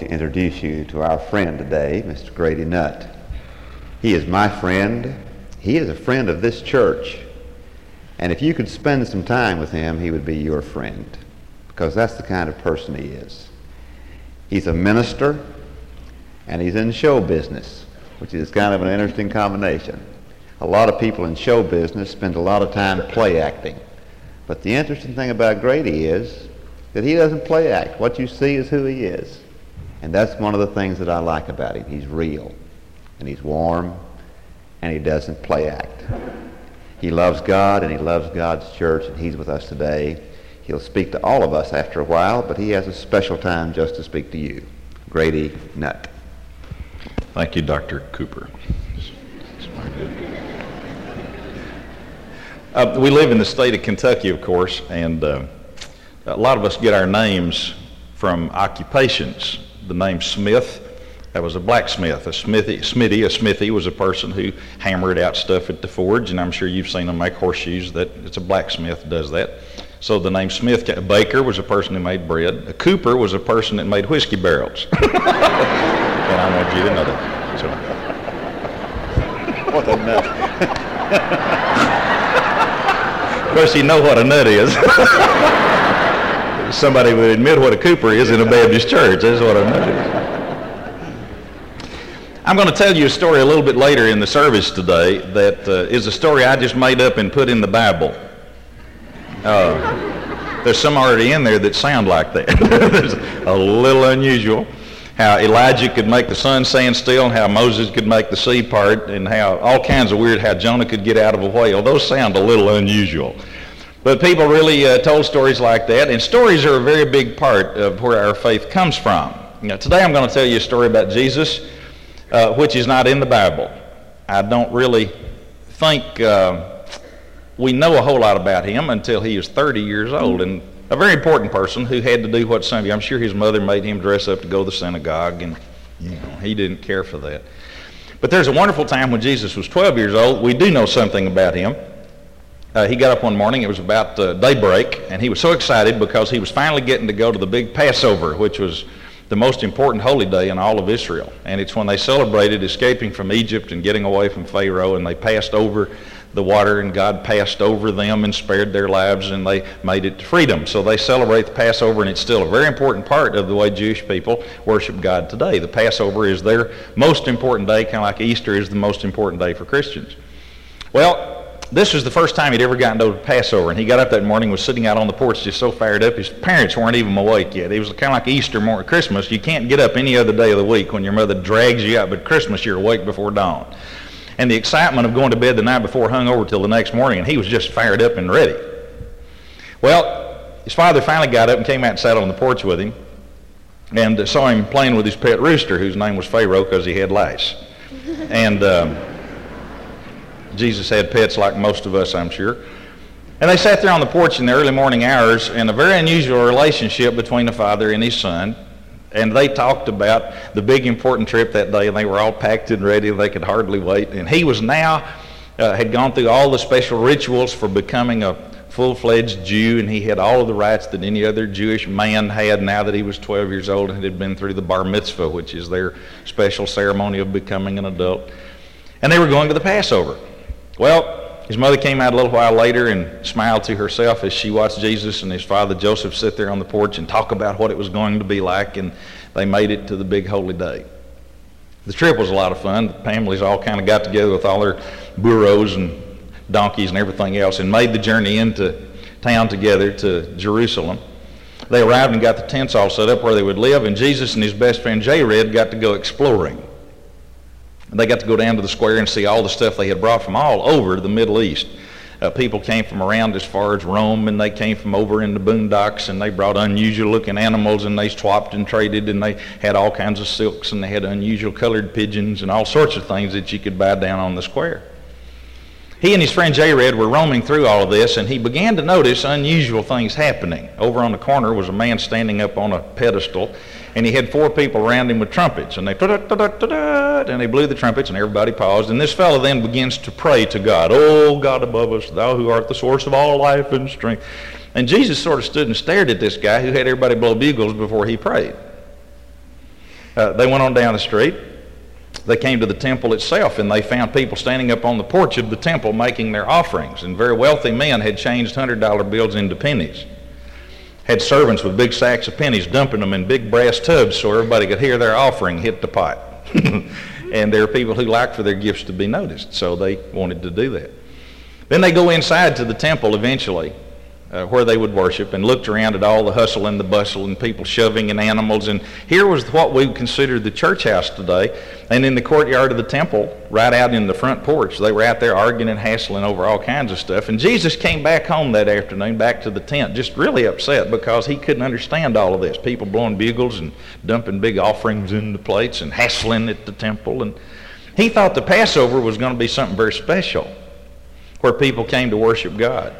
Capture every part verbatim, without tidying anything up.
to introduce you to our friend today, Mister Grady Nutt. He is my friend. He is a friend of this church. And if you could spend some time with him, he would be your friend, because that's the kind of person he is. He's a minister, and he's in show business, which is kind of an interesting combination. A lot of people in show business spend a lot of time play acting. But the interesting thing about Grady is that he doesn't play act. What you see is who he is. And that's one of the things that I like about him. He's real, and he's warm, and he doesn't play act. He loves God, and he loves God's church, and he's with us today. He'll speak to all of us after a while, but he has a special time just to speak to you. Grady Nutt. Thank you, Doctor Cooper. Uh, we live in the state of Kentucky, of course, and uh, a lot of us get our names from occupations. The name Smith, that was a blacksmith. A smithy, smithy, a smithy was a person who hammered out stuff at the forge, and I'm sure you've seen them make horseshoes. That it's a blacksmith that does that. So the name Smith. A baker was a person who made bread. A cooper was a person that made whiskey barrels. And I want you to know that. So. What a nut. Of course, you know what a nut is. Somebody would admit what a cooper is in a Baptist church. That's what a nut is. I'm going to tell you a story a little bit later in the service today that uh, is a story I just made up and put in the Bible. Uh, there's some already in there that sound like that. It's a little unusual. How Elijah could make the sun stand still, and how Moses could make the sea part, and how all kinds of weird, how Jonah could get out of a whale. Those sound a little unusual. But people really uh, told stories like that, and stories are a very big part of where our faith comes from. Now, today I'm going to tell you a story about Jesus, uh, which is not in the Bible. I don't really think uh, we know a whole lot about him until he was thirty years old, and a very important person who had to do what some of you, I'm sure his mother made him dress up to go to the synagogue, and you know, he didn't care for that. But there's a wonderful time when Jesus was twelve years old. We do know something about him. Uh, he got up one morning, it was about uh, daybreak, and he was so excited because he was finally getting to go to the big Passover, which was the most important holy day in all of Israel. And it's when they celebrated escaping from Egypt and getting away from Pharaoh, and they passed over the water, and God passed over them and spared their lives, and they made it to freedom. So they celebrate the Passover, and it's still a very important part of the way Jewish people worship God today. The Passover is their most important day, kind of like Easter is the most important day for Christians. Well, this was the first time he'd ever gotten to Passover, and he got up that morning, was sitting out on the porch just so fired up. His parents weren't even awake yet. It was kind of like Easter morning, Christmas. You can't get up any other day of the week when your mother drags you out, but Christmas you're awake before dawn. And the excitement of going to bed the night before hung over till the next morning, and he was just fired up and ready. Well, his father finally got up and came out and sat on the porch with him, and saw him playing with his pet rooster, whose name was Pharaoh because he had lice. And um, Jesus had pets like most of us, I'm sure. And they sat there on the porch in the early morning hours, and a very unusual relationship between the father and his son. And they talked about the big important trip that day, and they were all packed and ready. They could hardly wait. And he was now, uh, had gone through all the special rituals for becoming a full-fledged Jew, and he had all of the rights that any other Jewish man had now that he was twelve years old and had been through the bar mitzvah, which is their special ceremony of becoming an adult. And they were going to the Passover. Well, his mother came out a little while later and smiled to herself as she watched Jesus and his father Joseph sit there on the porch and talk about what it was going to be like, and they made it to the big holy day. The trip was a lot of fun. The families all kind of got together with all their burros and donkeys and everything else and made the journey into town together to Jerusalem. They arrived and got the tents all set up where they would live, and Jesus and his best friend Jared got to go exploring. They got to go down to the square and see all the stuff they had brought from all over the Middle East. Uh, people came from around as far as Rome, and they came from over in the boondocks, and they brought unusual looking animals, and they swapped and traded, and they had all kinds of silks, and they had unusual colored pigeons and all sorts of things that you could buy down on the square. He and his friend Jared were roaming through all of this, and he began to notice unusual things happening. Over on the corner was a man standing up on a pedestal, and he had four people around him with trumpets, and they and they blew the trumpets, and everybody paused. And this fellow then begins to pray to God, "Oh God above us, thou who art the source of all life and strength." And Jesus sort of stood and stared at this guy who had everybody blow bugles before he prayed. Uh, they went on down the street. They came to the temple itself, and they found people standing up on the porch of the temple making their offerings. And very wealthy men had changed one hundred dollar bills into pennies. Had servants with big sacks of pennies dumping them in big brass tubs so everybody could hear their offering hit the pot. And there are people who like for their gifts to be noticed, so they wanted to do that. Then they go inside to the temple eventually, uh, where they would worship, and looked around at all the hustle and the bustle and people shoving and animals. And here was what we consider the church house today. And in the courtyard of the temple, right out in the front porch, they were out there arguing and hassling over all kinds of stuff. And Jesus came back home that afternoon, back to the tent, just really upset because he couldn't understand all of this. People blowing bugles and dumping big offerings into plates and hassling at the temple. And he thought the Passover was going to be something very special, where people came to worship God.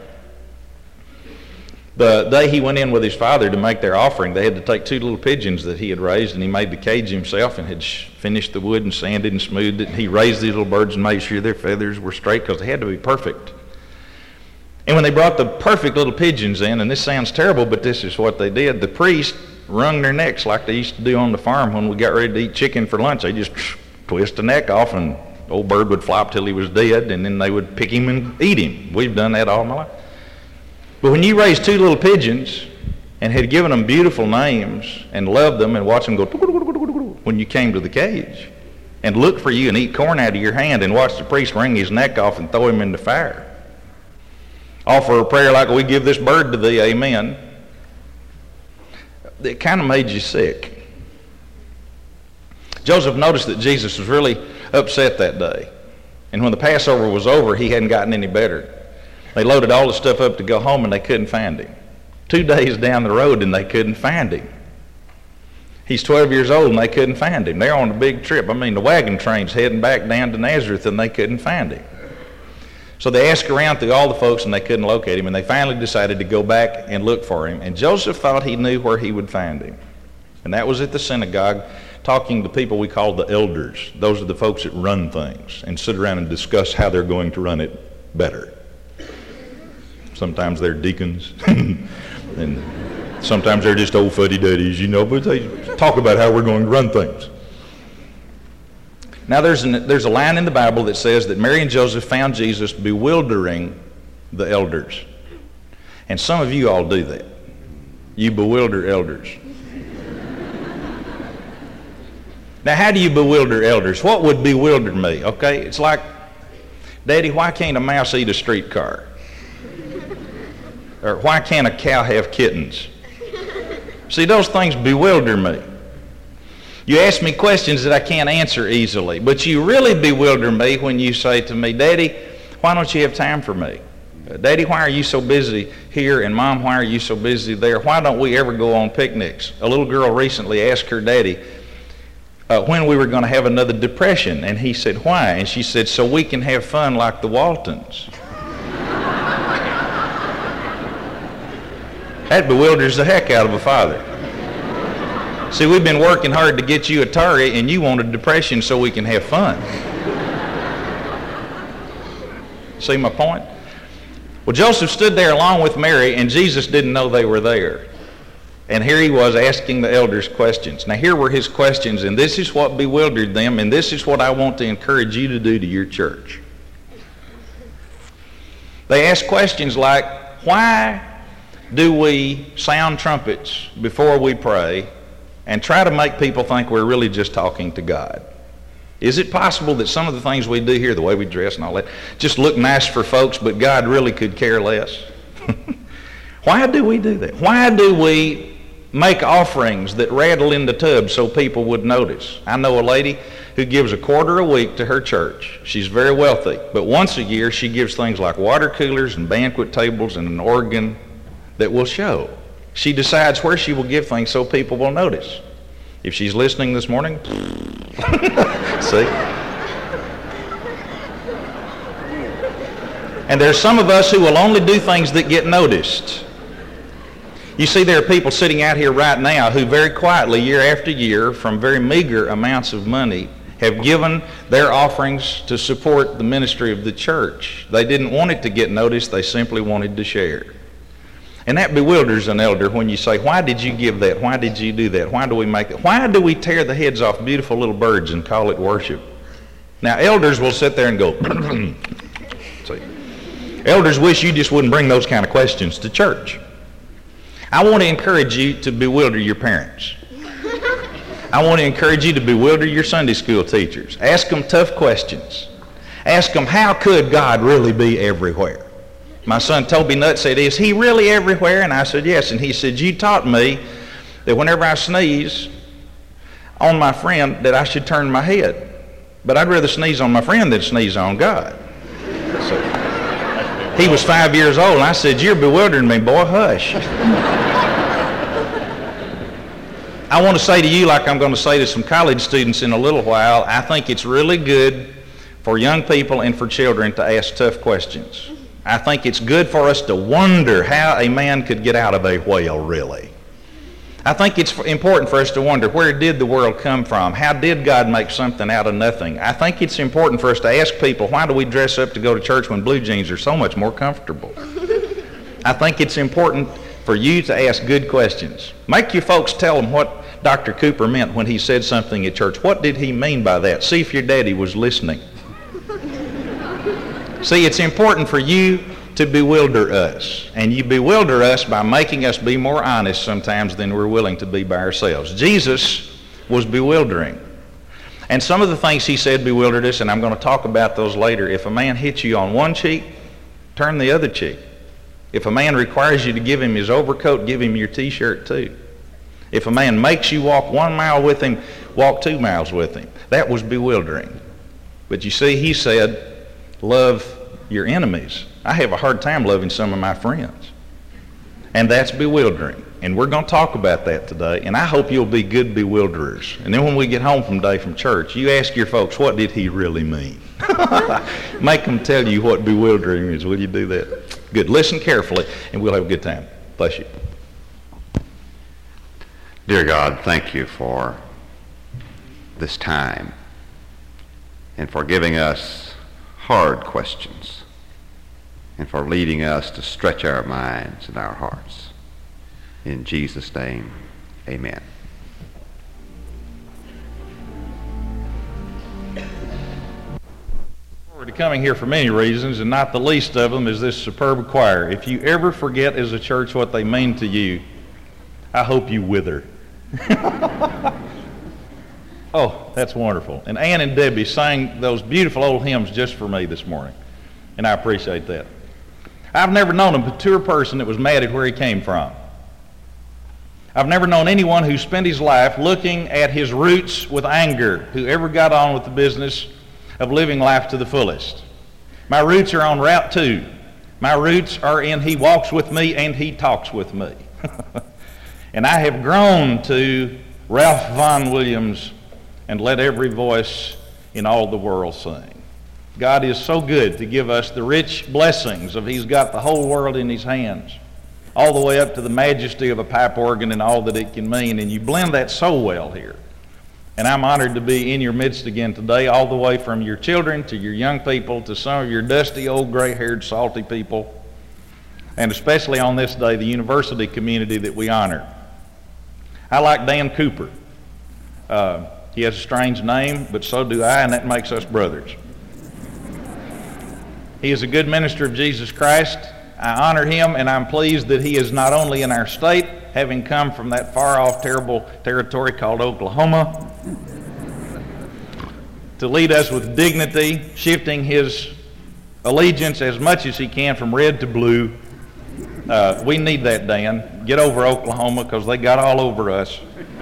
The day he went in with his father to make their offering, they had to take two little pigeons that he had raised, and he made the cage himself and had sh- finished the wood and sanded and smoothed it. He raised these little birds and made sure their feathers were straight because they had to be perfect. And when they brought the perfect little pigeons in, and this sounds terrible, but this is what they did, the priest wrung their necks like they used to do on the farm when we got ready to eat chicken for lunch. They just twist the neck off, and the old bird would flop till he was dead, and then they would pick him and eat him. We've done that all my life. But when you raised two little pigeons and had given them beautiful names and loved them and watched them go when you came to the cage and look for you and eat corn out of your hand and watch the priest wring his neck off and throw him in the fire, offer a prayer like, we give this bird to thee, amen, it kind of made you sick. Joseph noticed that Jesus was really upset that day. And when the Passover was over, he hadn't gotten any better. They loaded all the stuff up to go home, and they couldn't find him. Two days down the road, and they couldn't find him. He's twelve years old, and they couldn't find him. They're on a big trip. I mean, the wagon train's heading back down to Nazareth, and they couldn't find him. So they asked around through all the folks, and they couldn't locate him, and they finally decided to go back and look for him. And Joseph thought he knew where he would find him. And that was at the synagogue, talking to people we call the elders. Those are the folks that run things and sit around and discuss how they're going to run it better. Sometimes they're deacons, and sometimes they're just old fuddy-duddies, you know, but they talk about how we're going to run things. Now, there's, an, there's a line in the Bible that says that Mary and Joseph found Jesus bewildering the elders. And some of you all do that. You bewilder elders. Now, how do you bewilder elders? What would bewilder me? Okay, it's like, Daddy, why can't a mouse eat a streetcar? Or why can't a cow have kittens? See, those things bewilder me. You ask me questions that I can't answer easily, but you really bewilder me when you say to me, Daddy, why don't you have time for me? Daddy, why are you so busy here? And Mom, why are you so busy there? Why don't we ever go on picnics? A little girl recently asked her daddy uh, when we were going to have another depression, and he said, why? And she said, so we can have fun like the Waltons. That bewilders the heck out of a father. See, we've been working hard to get you Atari, and you want a depression so we can have fun. See my point? Well, Joseph stood there along with Mary, and Jesus didn't know they were there. And here he was asking the elders questions. Now, here were his questions, and this is what bewildered them, and this is what I want to encourage you to do to your church. They asked questions like, why do we sound trumpets before we pray and try to make people think we're really just talking to God? Is it possible that some of the things we do here, the way we dress and all that, just look nice for folks, but God really could care less? Why do we do that? Why do we make offerings that rattle in the tub so people would notice? I know a lady who gives a quarter a week to her church. She's very wealthy, but once a year she gives things like water coolers and banquet tables and an organ that will show. She decides where she will give things so people will notice. If she's listening this morning, see? And there's some of us who will only do things that get noticed. You see, there are people sitting out here right now who very quietly, year after year, from very meager amounts of money, have given their offerings to support the ministry of the church. They didn't want it to get noticed, they simply wanted to share. And that bewilders an elder when you say, why did you give that? Why did you do that? Why do we make it? Why do we tear the heads off beautiful little birds and call it worship? Now, elders will sit there and go, see. Elders wish you just wouldn't bring those kind of questions to church. I want to encourage you to bewilder your parents. I want to encourage you to bewilder your Sunday school teachers. Ask them tough questions. Ask them, how could God really be everywhere? My son Toby Nutt said, is he really everywhere? And I said, yes. And he said, you taught me that whenever I sneeze on my friend that I should turn my head. But I'd rather sneeze on my friend than sneeze on God. So, he was five years old, and I said, you're bewildering me, boy, hush. I want to say to you, like I'm going to say to some college students in a little while, I think it's really good for young people and for children to ask tough questions. I think it's good for us to wonder how a man could get out of a whale, really. I think it's important for us to wonder, where did the world come from? How did God make something out of nothing? I think it's important for us to ask people, why do we dress up to go to church when blue jeans are so much more comfortable? I think it's important for you to ask good questions. Make your folks tell them what Doctor Cooper meant when he said something at church. What did he mean by that? See if your daddy was listening. See, it's important for you to bewilder us. And you bewilder us by making us be more honest sometimes than we're willing to be by ourselves. Jesus was bewildering. And some of the things he said bewildered us, and I'm going to talk about those later. If a man hits you on one cheek, turn the other cheek. If a man requires you to give him his overcoat, give him your t-shirt too. If a man makes you walk one mile with him, walk two miles with him. That was bewildering. But you see, he said, love your enemies. I have a hard time loving some of my friends. And that's bewildering. And we're going to talk about that today. And I hope you'll be good bewilderers. And then when we get home from day from church, you ask your folks, what did he really mean? Make them tell you what bewildering is. Will you do that? Good. Listen carefully, and we'll have a good time. Bless you. Dear God, thank you for this time and for giving us hard questions and for leading us to stretch our minds and our hearts. In Jesus' name, amen. Forward to coming here for many reasons, and not the least of them is this superb choir. If you ever forget as a church what they mean to you, I hope you wither. Oh, that's wonderful. And Ann and Debbie sang those beautiful old hymns just for me this morning, and I appreciate that. I've never known a mature person that was mad at where he came from. I've never known anyone who spent his life looking at his roots with anger who ever got on with the business of living life to the fullest. My roots are on Route two. My roots are in he walks with me and he talks with me. And I have grown to Ralph Vaughan Williams and let every voice in all the world sing. God is so good to give us the rich blessings of he's got the whole world in his hands, all the way up to the majesty of a pipe organ and all that it can mean, and you blend that so well here. And I'm honored to be in your midst again today, all the way from your children to your young people to some of your dusty, old, gray-haired, salty people, and especially on this day, the university community that we honor. I like Dan Cooper. Uh, he has a strange name, but so do I, and that makes us brothers. He is a good minister of Jesus Christ. I honor him, and I'm pleased that he is not only in our state, having come from that far-off, terrible territory called Oklahoma, to lead us with dignity, shifting his allegiance as much as he can from red to blue. Uh, we need that, Dan. Get over Oklahoma, because they got all over us.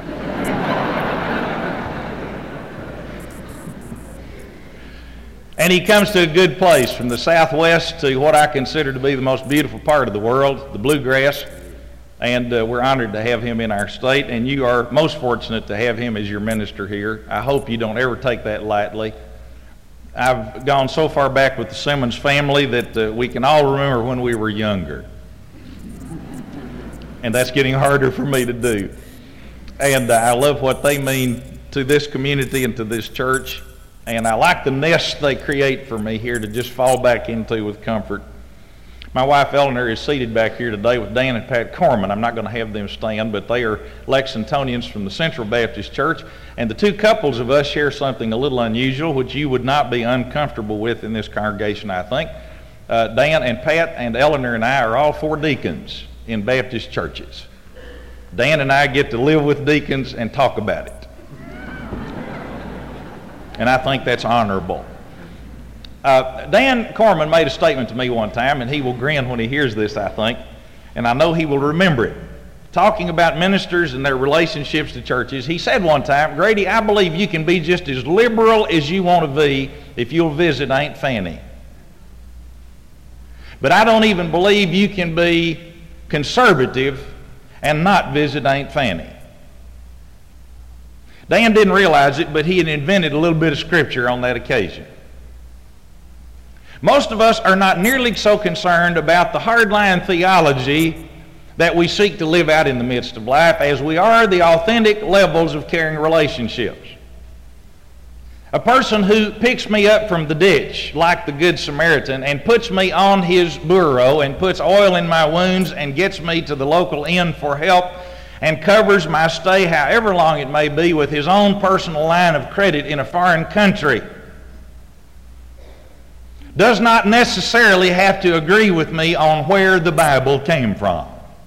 And he comes to a good place from the southwest to what I consider to be the most beautiful part of the world, the bluegrass. And uh, we're honored to have him in our state, and you are most fortunate to have him as your minister here. I hope you don't ever take that lightly. I've gone so far back with the Simmons family that uh, we can all remember when we were younger. And that's getting harder for me to do. And uh, I love what they mean to this community and to this church. And I like the nest they create for me here to just fall back into with comfort. My wife Eleanor is seated back here today with Dan and Pat Corman. I'm not going to have them stand, but they are Lexingtonians from the Central Baptist Church, and the two couples of us share something a little unusual, which you would not be uncomfortable with in this congregation, I think. Uh, Dan and Pat and Eleanor and I are all four deacons in Baptist churches. Dan and I get to live with deacons and talk about it. And I think that's honorable. Uh, Dan Corman made a statement to me one time, and he will grin when he hears this, I think, and I know he will remember it. Talking about ministers and their relationships to churches, he said one time, "Grady, I believe you can be just as liberal as you want to be if you'll visit Aunt Fanny. But I don't even believe you can be conservative and not visit Aunt Fanny." Dan didn't realize it, but he had invented a little bit of scripture on that occasion. Most of us are not nearly so concerned about the hardline theology that we seek to live out in the midst of life as we are the authentic levels of caring relationships. A person who picks me up from the ditch, like the Good Samaritan, and puts me on his burro and puts oil in my wounds and gets me to the local inn for help and covers my stay, however long it may be, with his own personal line of credit in a foreign country, does not necessarily have to agree with me on where the Bible came from.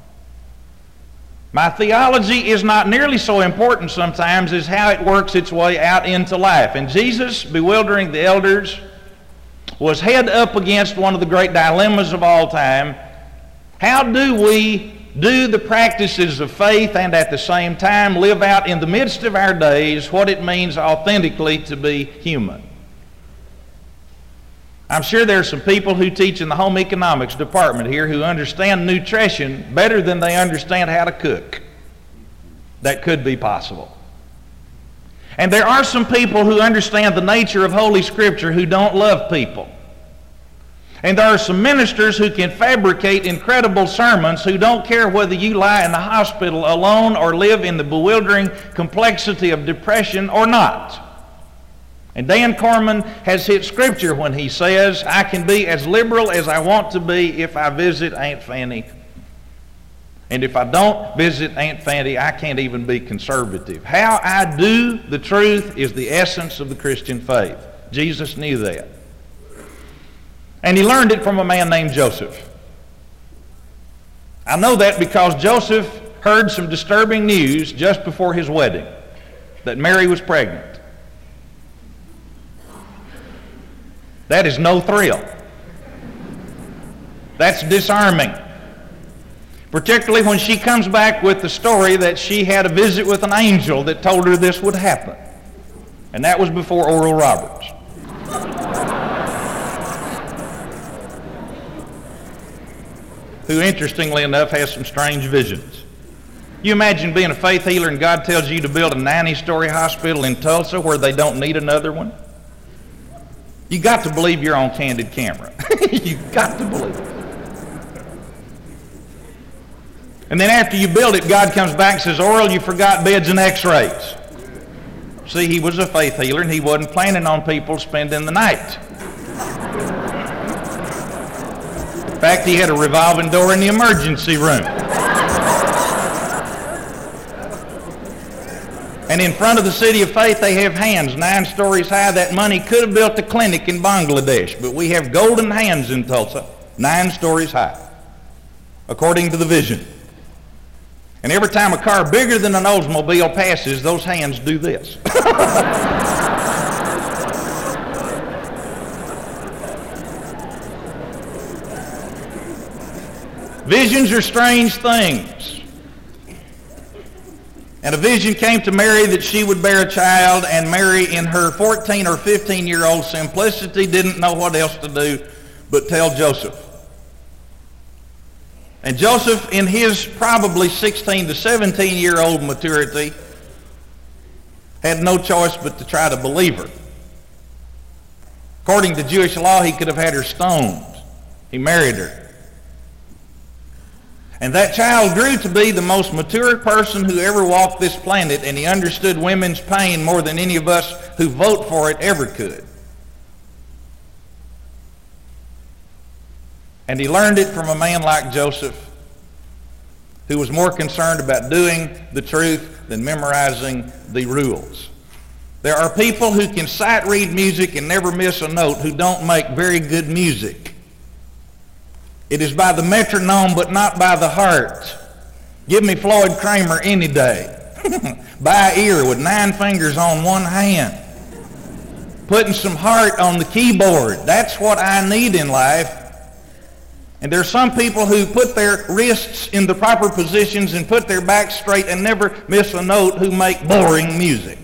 My theology is not nearly so important sometimes as how it works its way out into life. And Jesus, bewildering the elders, was head up against one of the great dilemmas of all time. How do we do the practices of faith and at the same time live out in the midst of our days what it means authentically to be human? I'm sure there are some people who teach in the home economics department here who understand nutrition better than they understand how to cook. That could be possible. And there are some people who understand the nature of Holy Scripture who don't love people. And there are some ministers who can fabricate incredible sermons who don't care whether you lie in the hospital alone or live in the bewildering complexity of depression or not. And Dan Corman has hit Scripture when he says, "I can be as liberal as I want to be if I visit Aunt Fanny. And if I don't visit Aunt Fanny, I can't even be conservative." How I do the truth is the essence of the Christian faith. Jesus knew that. And he learned it from a man named Joseph. I know that because Joseph heard some disturbing news just before his wedding, that Mary was pregnant. That is no thrill. That's disarming. Particularly when she comes back with the story that she had a visit with an angel that told her this would happen. And that was before Oral Roberts. Who, interestingly enough, has some strange visions. You imagine being a faith healer and God tells you to build a ninety-story hospital in Tulsa where they don't need another one? You got to believe you're on candid camera. You got to believe it. And then after you build it, God comes back and says, "Oral, you forgot beds and x-rays." See, he was a faith healer and he wasn't planning on people spending the night. In fact, he had a revolving door in the emergency room. And in front of the City of Faith, they have hands nine stories high. That money could have built a clinic in Bangladesh, but we have golden hands in Tulsa, nine stories high, according to the vision. And every time a car bigger than an Oldsmobile passes, those hands do this. Visions are strange things. And a vision came to Mary that she would bear a child, and Mary, in her fourteen or fifteen-year-old simplicity, didn't know what else to do but tell Joseph. And Joseph, in his probably sixteen to seventeen-year-old maturity, had no choice but to try to believe her. According to Jewish law, he could have had her stoned. He married her. And that child grew to be the most mature person who ever walked this planet, and he understood women's pain more than any of us who vote for it ever could. And he learned it from a man like Joseph, who was more concerned about doing the truth than memorizing the rules. There are people who can sight read music and never miss a note who don't make very good music. It is by the metronome but not by the heart. Give me Floyd Kramer any day. By ear with nine fingers on one hand. Putting some heart on the keyboard. That's what I need in life. And there are some people who put their wrists in the proper positions and put their backs straight and never miss a note who make boring music.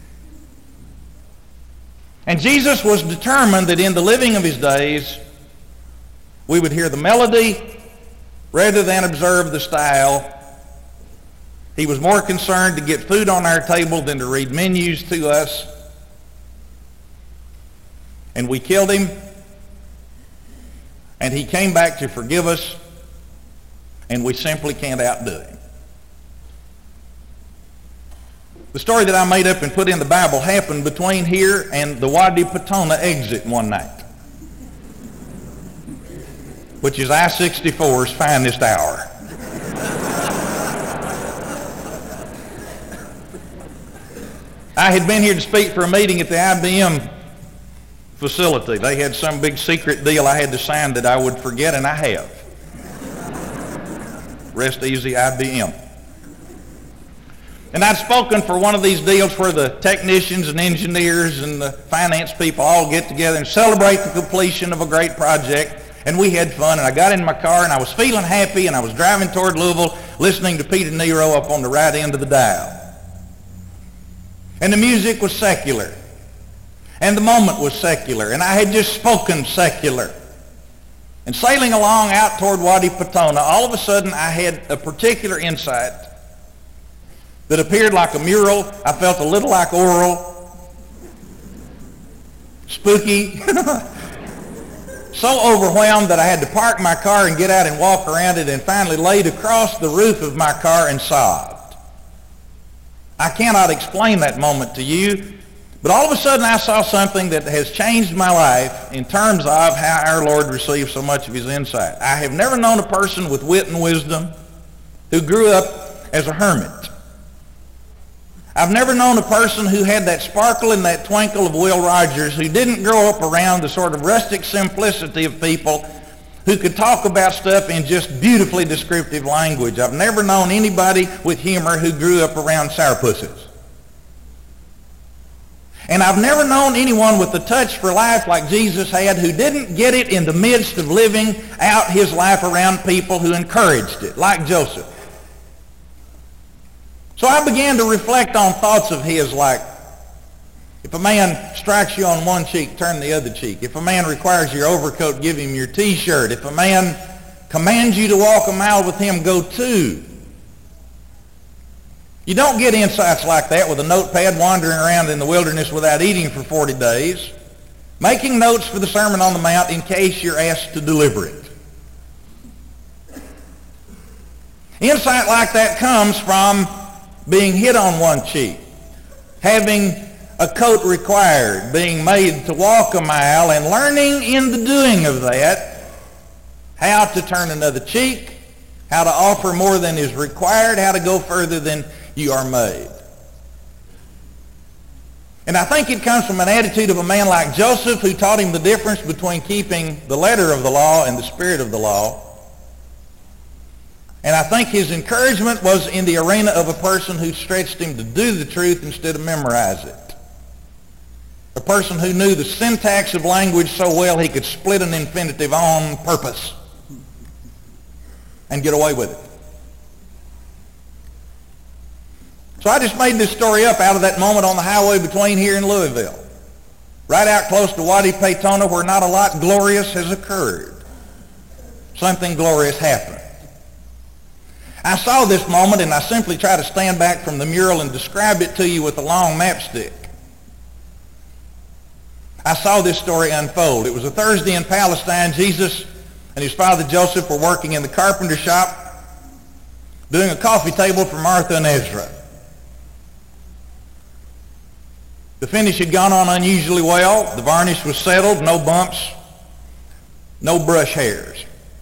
And Jesus was determined that in the living of his days, we would hear the melody rather than observe the style. He was more concerned to get food on our table than to read menus to us. And we killed him. And he came back to forgive us. And we simply can't outdo him. The story that I made up and put in the Bible happened between here and the Wadi Patona exit one night, which is I sixty-four's finest hour. I had been here to speak for a meeting at the I B M facility. They had some big secret deal I had to sign that I would forget, and I have. Rest easy, I B M. And I'd spoken for one of these deals where the technicians and engineers and the finance people all get together and celebrate the completion of a great project. And we had fun, and I got in my car, and I was feeling happy, and I was driving toward Louisville, listening to Peter Nero up on the right end of the dial. And the music was secular. And the moment was secular. And I had just spoken secular. And sailing along out toward Wadi Patona, all of a sudden I had a particular insight that appeared like a mural. I felt a little like oral. Spooky. So overwhelmed that I had to park my car and get out and walk around it, and finally laid across the roof of my car and sobbed. I cannot explain that moment to you, but all of a sudden I saw something that has changed my life in terms of how our Lord received so much of his insight. I have never known a person with wit and wisdom who grew up as a hermit. I've never known a person who had that sparkle and that twinkle of Will Rogers, who didn't grow up around the sort of rustic simplicity of people who could talk about stuff in just beautifully descriptive language. I've never known anybody with humor who grew up around sourpusses. And I've never known anyone with a touch for life like Jesus had, who didn't get it in the midst of living out his life around people who encouraged it, like Joseph. So I began to reflect on thoughts of his like, if a man strikes you on one cheek, turn the other cheek. If a man requires your overcoat, give him your t-shirt. If a man commands you to walk a mile with him, go two. You don't get insights like that with a notepad wandering around in the wilderness without eating for forty days, making notes for the Sermon on the Mount in case you're asked to deliver it. Insight like that comes from being hit on one cheek, having a coat required, being made to walk a mile, and learning in the doing of that how to turn another cheek, how to offer more than is required, how to go further than you are made. And I think it comes from an attitude of a man like Joseph, who taught him the difference between keeping the letter of the law and the spirit of the law. And I think his encouragement was in the arena of a person who stretched him to do the truth instead of memorize it. A person who knew the syntax of language so well he could split an infinitive on purpose and get away with it. So I just made this story up out of that moment on the highway between here and Louisville, right out close to Wadi Patona, where not a lot glorious has occurred. Something glorious happened. I saw this moment, and I simply try to stand back from the mural and describe it to you with a long mapstick. I saw this story unfold. It was a Thursday in Palestine. Jesus and his father Joseph were working in the carpenter shop doing a coffee table for Martha and Ezra. The finish had gone on unusually well. The varnish was settled, no bumps, no brush hairs.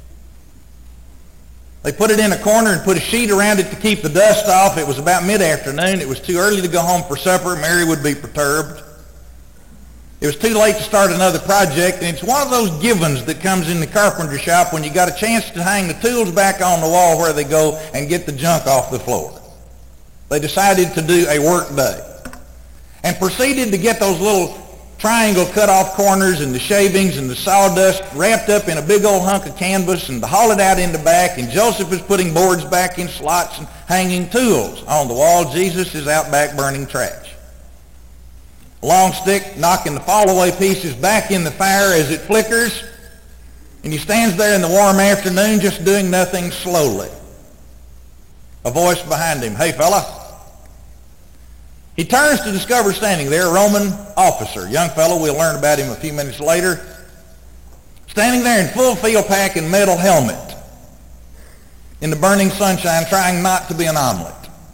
They put it in a corner and put a sheet around it to keep the dust off. It was about mid-afternoon. It was too early to go home for supper. Mary would be perturbed. It was too late to start another project, and it's one of those givens that comes in the carpenter shop when you got a chance to hang the tools back on the wall where they go and get the junk off the floor. They decided to do a work day and proceeded to get those little triangle cut-off corners and the shavings and the sawdust wrapped up in a big old hunk of canvas and to haul it out in the back, and Joseph is putting boards back in slots and hanging tools on the wall. Jesus is out back burning trash. A long stick knocking the fall-away pieces back in the fire as it flickers, and he stands there in the warm afternoon just doing nothing slowly. A voice behind him, "Hey, fella." He turns to discover standing there a Roman officer, young fellow, we'll learn about him a few minutes later, standing there in full field pack and metal helmet in the burning sunshine, trying not to be an omelet.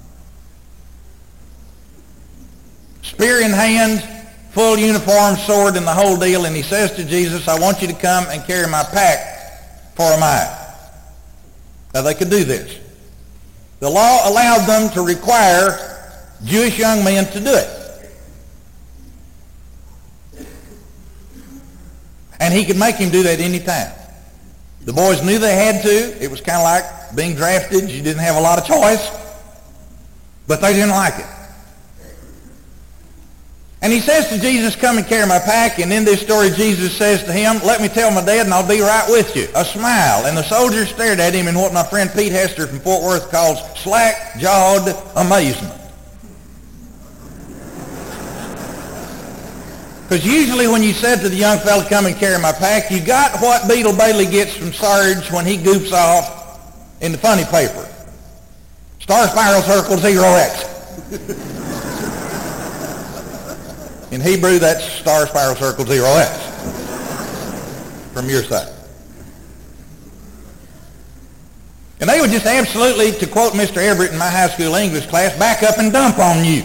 Spear in hand, full uniform, sword, and the whole deal, and he says to Jesus, "I want you to come and carry my pack for a mile." Now they could do this. The law allowed them to require Jewish young men to do it. And he could make him do that any time. The boys knew they had to. It was kind of like being drafted. You didn't have a lot of choice. But they didn't like it. And he says to Jesus, "Come and carry my pack." And in this story, Jesus says to him, "Let me tell my dad and I'll be right with you." A smile. And the soldiers stared at him in what my friend Pete Hester from Fort Worth calls slack-jawed amazement. Because usually when you said to the young fella, "Come and carry my pack," you got what Beetle Bailey gets from Sarge when he goofs off in the funny paper. Star spiral circle zero X. In Hebrew, that's star spiral circle zero X from your side. And they would just absolutely, to quote Mister Everett in my high school English class, back up and dump on you.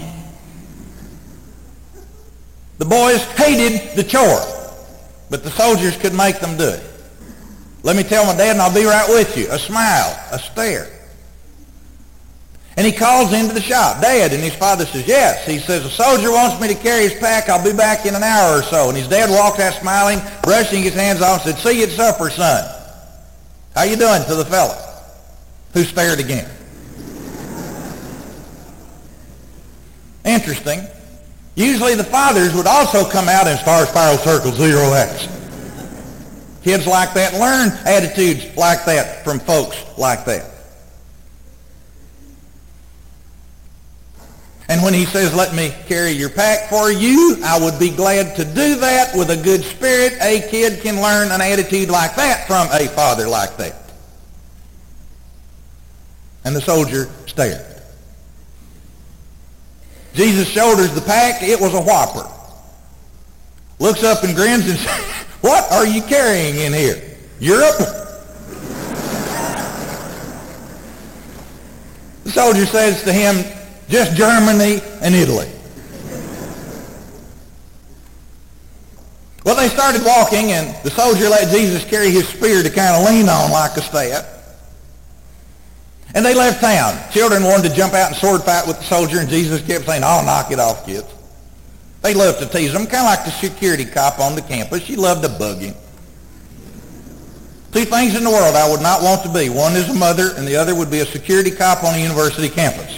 The boys hated the chore, but the soldiers could make them do it. "Let me tell my dad and I'll be right with you." A smile, a stare. And he calls into the shop, "Dad," and his father says, "Yes." He says, "A soldier wants me to carry his pack. I'll be back in an hour or so." And his dad walked out smiling, brushing his hands off, and said, "See you at supper, son." "How you doing?" to the fella, who stared again. Interesting. Usually the fathers would also come out in star spiral circle zero X. Kids like that learn attitudes like that from folks like that. And when he says, "Let me carry your pack for you," I would be glad to do that with a good spirit. A kid can learn an attitude like that from a father like that. And the soldier stared. Jesus shoulders the pack. It was a whopper. Looks up and grins and says, "What are you carrying in here? Europe?" The soldier says to him, "Just Germany and Italy." Well, they started walking, and the soldier let Jesus carry his spear to kind of lean on like a staff. And they left town. Children wanted to jump out and sword fight with the soldier, and Jesus kept saying, "Oh, knock it off, kids." They loved to tease him, kind of like the security cop on the campus. She loved to bug him. Two things in the world I would not want to be. One is a mother, and the other would be a security cop on a university campus.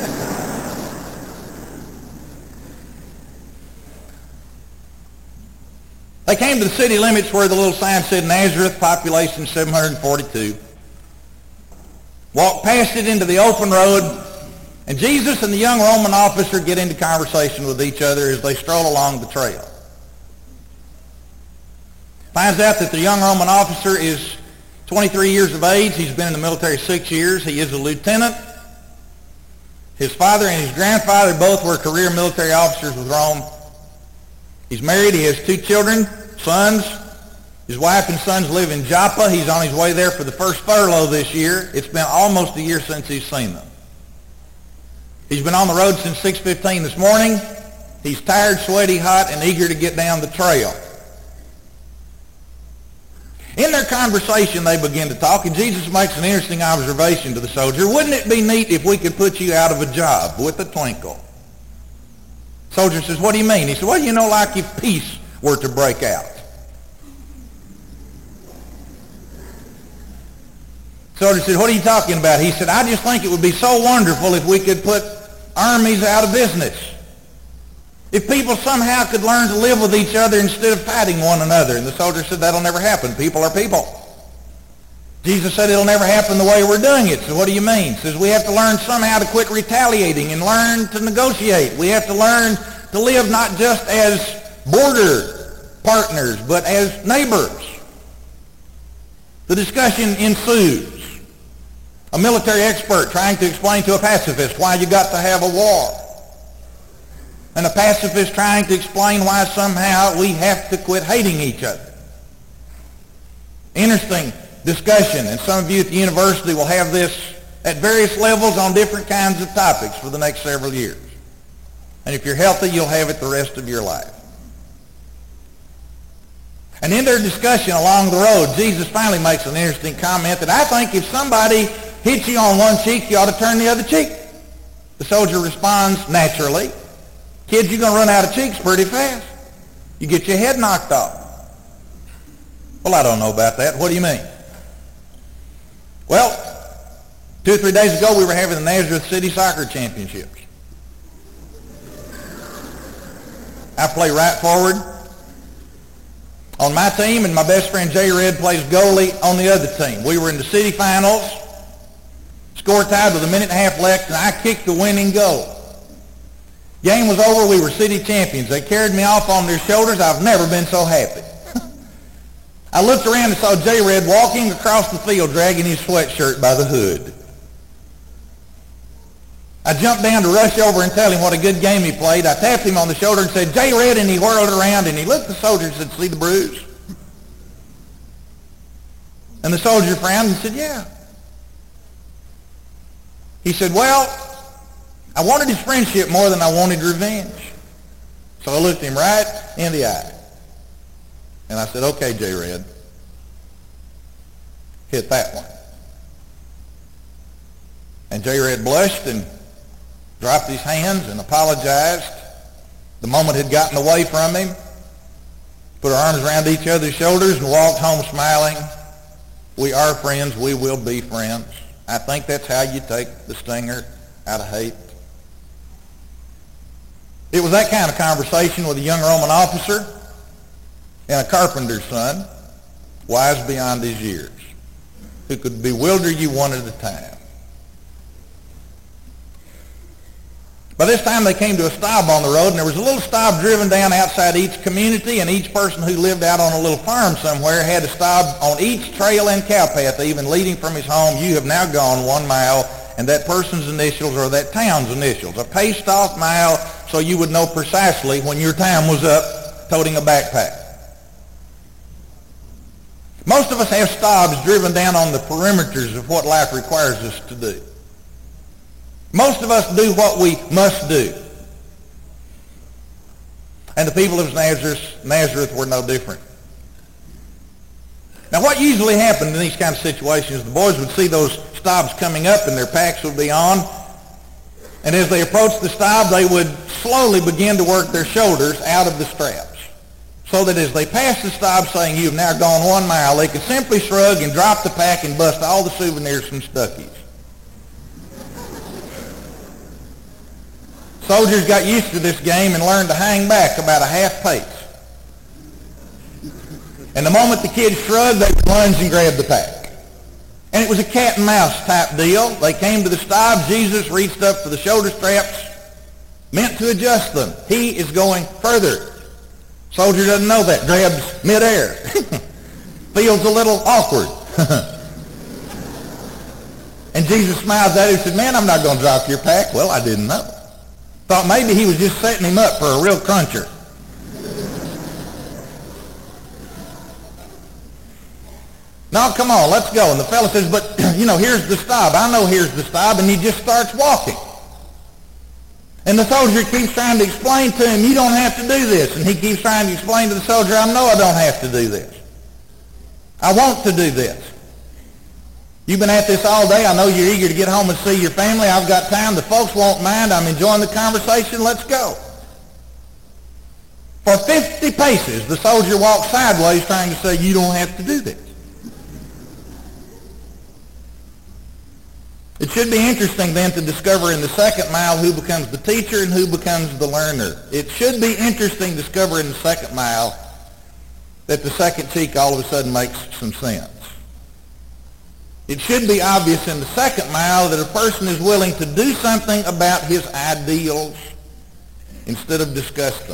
They came to the city limits where the little sign said Nazareth, population seven hundred forty-two. Walked past it into the open road, and Jesus and the young Roman officer get into conversation with each other as they stroll along the trail. Finds out that the young Roman officer is twenty-three years of age. He's been in the military six years. He is a lieutenant. His father and his grandfather both were career military officers with Rome. He's married. He has two children, sons. His wife and sons live in Joppa. He's on his way there for the first furlough this year. It's been almost a year since he's seen them. He's been on the road since six fifteen this morning. He's tired, sweaty, hot, and eager to get down the trail. In their conversation, they begin to talk, and Jesus makes an interesting observation to the soldier. Wouldn't it be neat if we could put you out of a job with a twinkle? Soldier says, what do you mean? He said, well, you know, like if peace were to break out. Soldier said, what are you talking about? He said, I just think it would be so wonderful if we could put armies out of business. If people somehow could learn to live with each other instead of fighting one another. And the soldier said, that'll never happen. People are people. Jesus said it'll never happen the way we're doing it. So what do you mean? He says we have to learn somehow to quit retaliating and learn to negotiate. We have to learn to live not just as border partners, but as neighbors. The discussion ensues. A military expert trying to explain to a pacifist why you got to have a war. And a pacifist trying to explain why somehow we have to quit hating each other. Interesting discussion, and some of you at the university will have this at various levels on different kinds of topics for the next several years. And if you're healthy, you'll have it the rest of your life. And in their discussion along the road, Jesus finally makes an interesting comment that I think if somebody hits you on one cheek, you ought to turn the other cheek. The soldier responds naturally, kids, you're going to run out of cheeks pretty fast. You get your head knocked off. Well, I don't know about that. What do you mean? Well, two or three days ago, we were having the Nazareth City Soccer Championships. I play right forward on my team, and my best friend Jay Red plays goalie on the other team. We were in the city finals, score tied with a minute and a half left, and I kicked the winning goal. Game was over. We were city champions. They carried me off on their shoulders. I've never been so happy. I looked around and saw Jay Red walking across the field dragging his sweatshirt by the hood. I jumped down to rush over and tell him what a good game he played. I tapped him on the shoulder and said, Jay Red, and he whirled around and he looked at the soldier and said, see the bruise? And the soldier frowned and said, yeah. He said, well, I wanted his friendship more than I wanted revenge. So I looked him right in the eye. And I said, okay, Jay Red, hit that one. And Jay Red blushed and dropped his hands and apologized. The moment had gotten away from him. Put our arms around each other's shoulders and walked home smiling. We are friends. We will be friends. I think that's how you take the stinger out of hate. It was that kind of conversation with a young Roman officer and a carpenter's son, wise beyond his years, who could bewilder you one at a time. By this time they came to a stop on the road, and there was a little stop driven down outside each community, and each person who lived out on a little farm somewhere had a stop on each trail and cowpath, even leading from his home. You have now gone one mile, and that person's initials are that town's initials. A paced-off mile so you would know precisely when your time was up toting a backpack. Most of us have stops driven down on the perimeters of what life requires us to do. Most of us do what we must do. And the people of Nazareth, Nazareth were no different. Now what usually happened in these kind of situations, the boys would see those stops coming up and their packs would be on. And as they approached the stop, they would slowly begin to work their shoulders out of the straps, so that as they passed the stop saying, you've now gone one mile, they could simply shrug and drop the pack and bust all the souvenirs from Stuckey's. Soldiers got used to this game and learned to hang back about a half pace. And the moment the kids shrugged, they would lunge and grab the pack. And it was a cat and mouse type deal. They came to the stop. Jesus reached up for the shoulder straps, meant to adjust them. He is going further. Soldier doesn't know that. Grabs midair. Feels a little awkward. And Jesus smiles at him and said, man, I'm not going to drop your pack. Well, I didn't know. Thought maybe he was just setting him up for a real cruncher. Now, come on, let's go. And the fellow says, but, you know, here's the stop. I know here's the stop. And he just starts walking. And the soldier keeps trying to explain to him, you don't have to do this. And he keeps trying to explain to the soldier, I know I don't have to do this. I want to do this. You've been at this all day. I know you're eager to get home and see your family. I've got time. The folks won't mind. I'm enjoying the conversation. Let's go. For fifty paces, the soldier walked sideways trying to say, you don't have to do this. It should be interesting then to discover in the second mile who becomes the teacher and who becomes the learner. It should be interesting to discover in the second mile that the second cheek all of a sudden makes some sense. It should be obvious in the second mile that a person is willing to do something about his ideals instead of discuss them.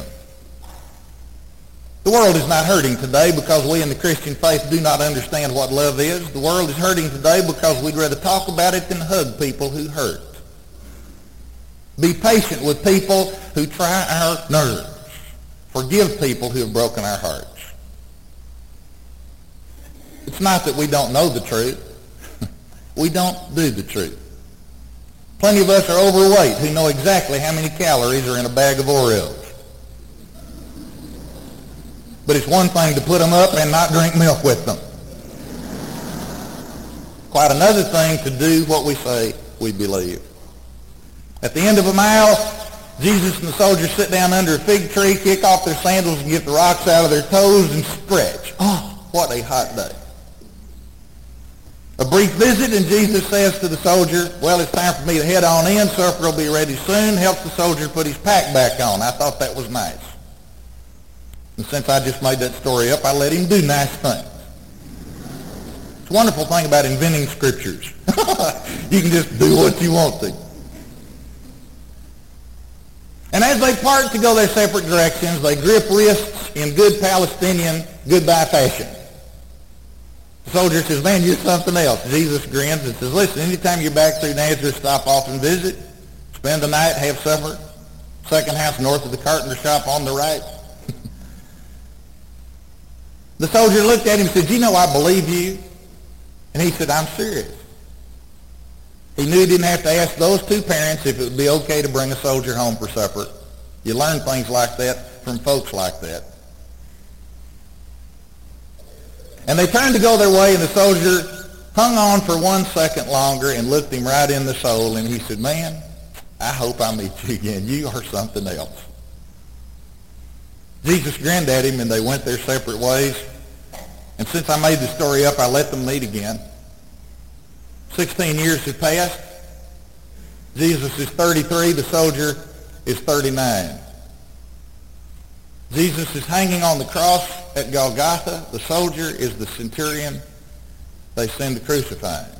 The world is not hurting today because we in the Christian faith do not understand what love is. The world is hurting today because we'd rather talk about it than hug people who hurt. Be patient with people who try our nerves. Forgive people who have broken our hearts. It's not that we don't know the truth. We don't do the truth. Plenty of us are overweight who know exactly how many calories are in a bag of Oreos. But it's one thing to put them up and not drink milk with them. Quite another thing to do what we say we believe. At the end of a mile, Jesus and the soldiers sit down under a fig tree, kick off their sandals and get the rocks out of their toes and stretch. Oh, what a hot day. A brief visit, and Jesus says to the soldier, well, it's time for me to head on in. Supper will be ready soon. Helps the soldier put his pack back on. I thought that was nice. And since I just made that story up, I let him do nice things. It's a wonderful thing about inventing scriptures. You can just do what you want to. And as they part to go their separate directions, they grip wrists in good Palestinian goodbye fashion. The soldier says, man, you're something else. Jesus grins and says, listen, anytime you're back through Nazareth, stop off and visit. Spend the night, have supper. Second house north of the carpenter shop on the right. The soldier looked at him and said, you know I believe you. And he said, I'm serious. He knew he didn't have to ask those two parents if it would be okay to bring a soldier home for supper. You learn things like that from folks like that. And they turned to go their way, and the soldier hung on for one second longer and looked him right in the soul, and he said, man, I hope I meet you again. You are something else. Jesus grinned at him, and they went their separate ways. And since I made the story up, I let them meet again. Sixteen years have passed. Jesus is thirty-three. The soldier is thirty-nine. Jesus is hanging on the cross at Golgotha. The soldier is the centurion they send to crucify him.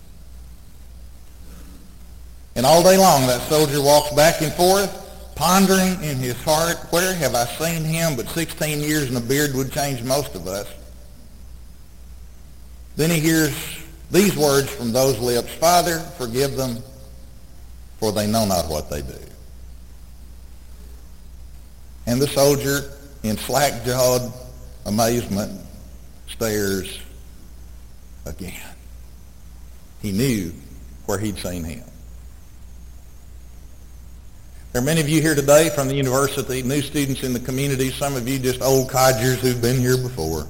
And all day long, that soldier walks back and forth, pondering in his heart, where have I seen him? But sixteen years and a beard would change most of us. Then he hears these words from those lips, Father, forgive them, for they know not what they do. And the soldier, in slack-jawed amazement, stares again. He knew where he'd seen him. There are many of you here today from the university, new students in the community, some of you just old codgers who've been here before,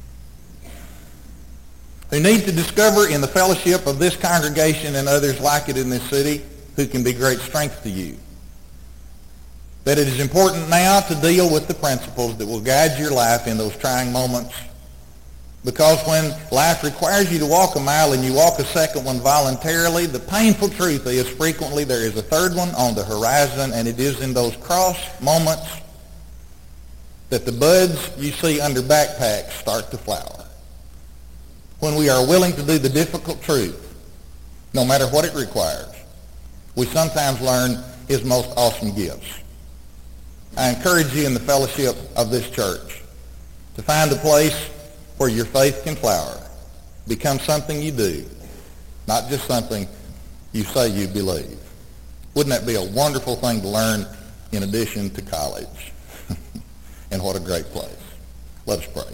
who need to discover in the fellowship of this congregation and others like it in this city who can be great strength to you, that it is important now to deal with the principles that will guide your life in those trying moments. Because when life requires you to walk a mile and you walk a second one voluntarily, the painful truth is frequently there is a third one on the horizon, and it is in those cross moments that the buds you see under backpacks start to flower. When we are willing to do the difficult truth, no matter what it requires, we sometimes learn his most awesome gifts. I encourage you in the fellowship of this church to find a place where your faith can flower, become something you do, not just something you say you believe. Wouldn't that be a wonderful thing to learn in addition to college? And what a great place. Let us pray.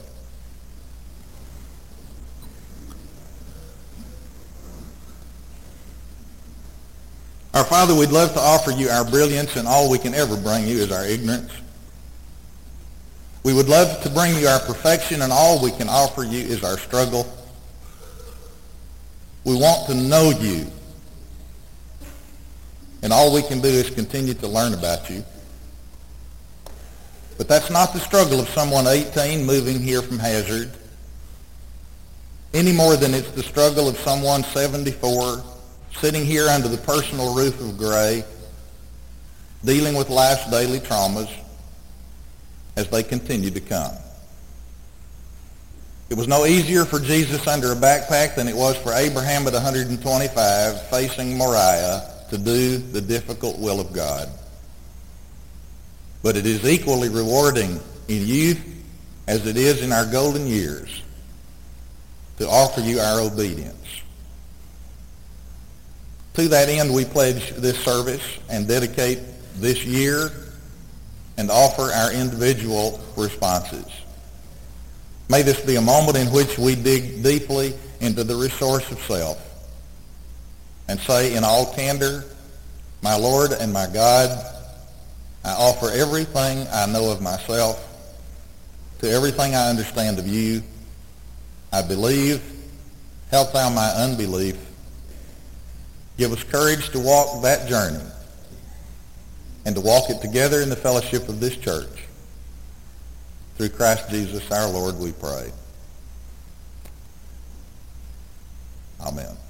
Our Father, we'd love to offer you our brilliance, and all we can ever bring you is our ignorance. We would love to bring you our perfection, and all we can offer you is our struggle. We want to know you, and all we can do is continue to learn about you. But that's not the struggle of someone eighteen moving here from Hazard, any more than it's the struggle of someone seventy-four sitting here under the personal roof of Gray, dealing with life's daily traumas as they continue to come. It was no easier for Jesus under a backpack than it was for Abraham at one hundred twenty-five facing Moriah to do the difficult will of God. But it is equally rewarding in youth as it is in our golden years to offer you our obedience. To that end, we pledge this service and dedicate this year and offer our individual responses. May this be a moment in which we dig deeply into the resource of self and say in all candor, my Lord and my God, I offer everything I know of myself to everything I understand of you. I believe, help thou my unbelief. Give us courage to walk that journey and to walk it together in the fellowship of this church. Through Christ Jesus our Lord we pray. Amen.